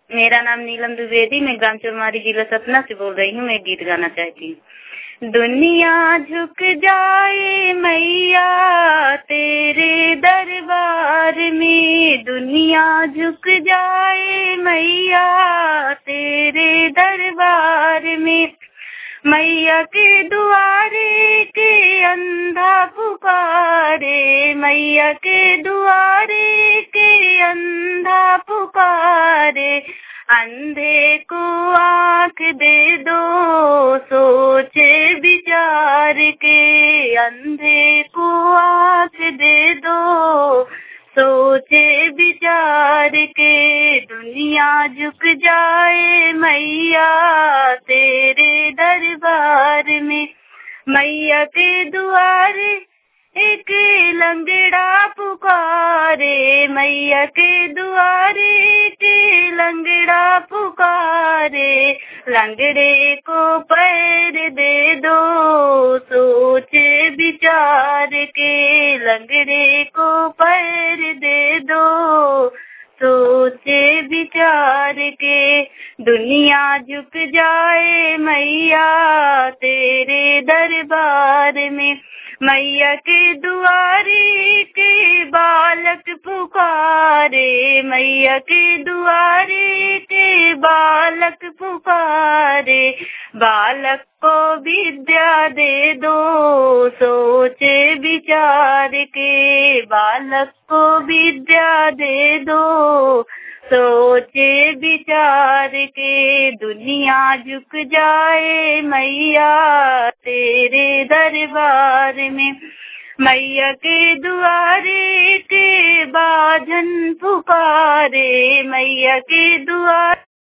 मेरा नाम नीलम द्विवेदी, मैं ग्राम चौरमारी, जिला सतना से बोल रही हूँ। मैं गीत गाना चाहती हूँ। दुनिया झुक जाए मैया तेरे दरबार में, दुनिया झुक जाए मैया तेरे दरबार में, मैया के दुआरे के अंधा पुकारे, मैया के दुआरे के अंधा पुकारे, अंधे को आँख दे दो सोचे विचार के, अंधे को आँख दे दो सोचे विचार के, दुनिया झुक जाए मैया तेरे दरबार में, मैया के दुआरे एक लंगड़ा पुकारे, मैया के दुआरे के लंगड़ा पुकारे, लंगड़े को पैर दे दो सोचे विचार के, लंगड़े को पैर दे दो सोचे विचार के, दुनिया झुक जाए मैया तेरे दरबार में, मैया के दुआरे के बालक पुकारे, मैया के दुआरे के बालक पुकारे, बालक को विद्या दे दो सोचे विचार के, बालक को विद्या दे दो सोचे विचार के, दुनिया झुक जाए मैया तेरे दरबार में, मैया के दुआरे के बाजन पुकारे, मैया के दुआरे